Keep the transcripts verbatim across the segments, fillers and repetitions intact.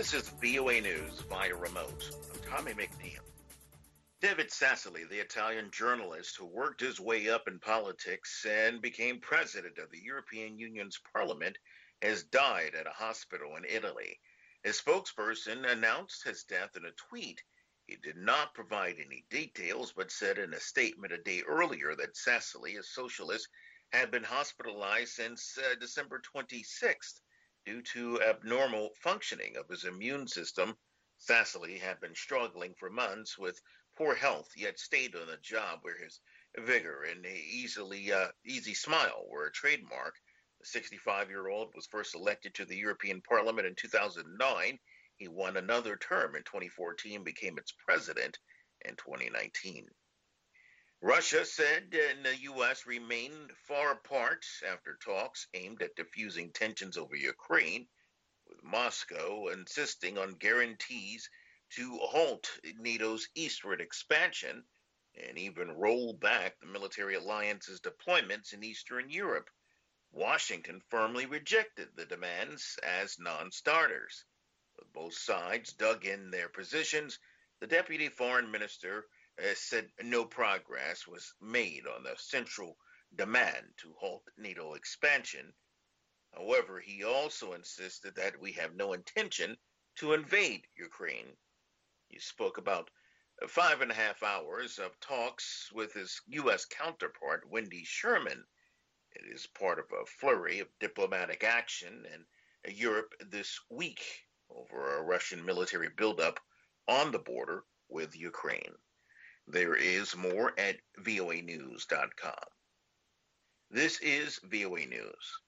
This is V O A News via remote. I'm Tommy McNeil. David Sassoli, the Italian journalist who worked his way up in politics and became president of the European Union's parliament, has died at a hospital in Italy. His spokesperson announced his death in a tweet. He did not provide any details, but said in a statement a day earlier that Sassoli, a socialist, had been hospitalized since uh, December twenty-sixth due to abnormal functioning of his immune system. Sassoli had been struggling for months with poor health, yet stayed on the job where his vigor and easily uh, easy smile were a trademark. The sixty-five-year-old was first elected to the European Parliament in two thousand nine. He won another term in twenty fourteen, became its president in twenty nineteen. Russia said and the U S remained far apart after talks aimed at diffusing tensions over Ukraine, with Moscow insisting on guarantees to halt NATO's eastward expansion and even roll back the military alliance's deployments in Eastern Europe. Washington firmly rejected the demands as non-starters. With both sides dug in their positions, the deputy foreign minister uh, said no progress was made on the central demand to halt NATO expansion. However, he also insisted that we have no intention to invade Ukraine. He spoke about five and a half hours of talks with his U S counterpart, Wendy Sherman. It is part of a flurry of diplomatic action in Europe this week over a Russian military buildup on the border with Ukraine. There is more at V O A news dot com. This is V O A News.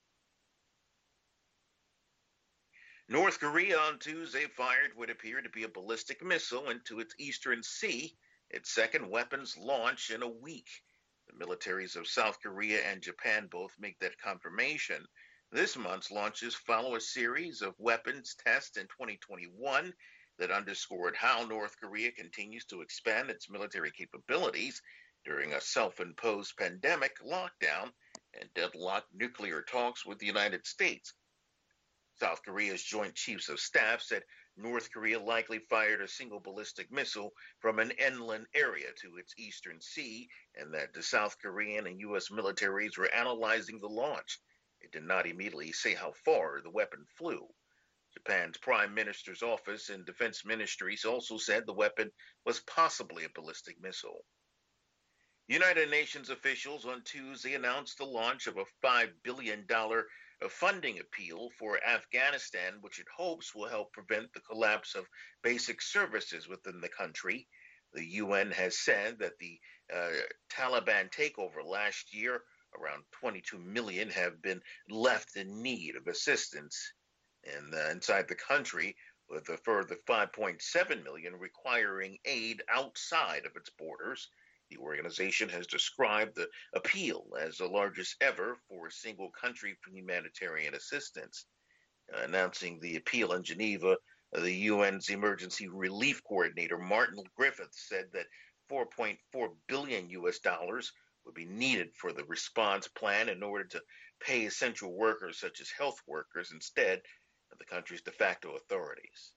North Korea on Tuesday fired what appeared to be a ballistic missile into its eastern sea, its second weapons launch in a week. The militaries of South Korea and Japan both make that confirmation. This month's launches follow a series of weapons tests in twenty twenty-one that underscored how North Korea continues to expand its military capabilities during a self-imposed pandemic lockdown and deadlocked nuclear talks with the United States. South Korea's Joint Chiefs of Staff said North Korea likely fired a single ballistic missile from an inland area to its eastern sea, and that the South Korean and U S militaries were analyzing the launch. It did not immediately say how far the weapon flew. Japan's Prime Minister's office and defense ministries also said the weapon was possibly a ballistic missile. United Nations officials on Tuesday announced the launch of a five billion dollars funding appeal for Afghanistan, which it hopes will help prevent the collapse of basic services within the country. The U N has said that the uh, Taliban takeover last year, around twenty-two million have been left in need of assistance and uh, inside the country, with a further five point seven million requiring aid outside of its borders. The organization has described the appeal as the largest ever for a single country for humanitarian assistance. Uh, announcing the appeal in Geneva, uh, the U N's Emergency Relief Coordinator, Martin Griffiths, said that four point four billion U S dollars would be needed for the response plan in order to pay essential workers such as health workers instead of the country's de facto authorities.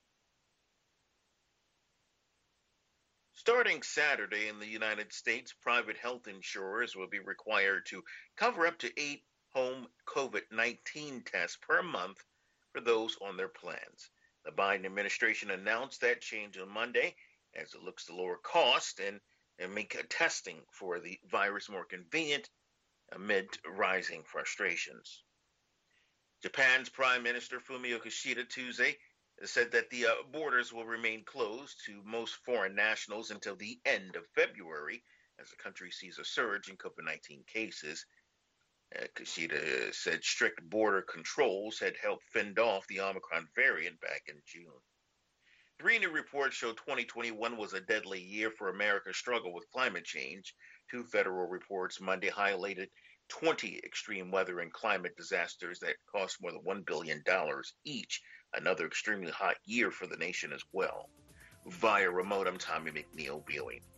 Starting Saturday in the United States, private health insurers will be required to cover up to eight home COVID nineteen tests per month for those on their plans. The Biden administration announced that change on Monday as it looks to lower cost and, and make testing for the virus more convenient amid rising frustrations. Japan's Prime Minister Fumio Kishida Tuesday said that the uh, borders will remain closed to most foreign nationals until the end of February as the country sees a surge in COVID nineteen cases. Uh, Kishida said strict border controls had helped fend off the Omicron variant back in June. Three new reports show twenty twenty-one was a deadly year for America's struggle with climate change. Two federal reports Monday highlighted twenty extreme weather and climate disasters that cost more than one billion dollars each. Another extremely hot year for the nation as well. Via remote, I'm Tommy McNeil, V O A.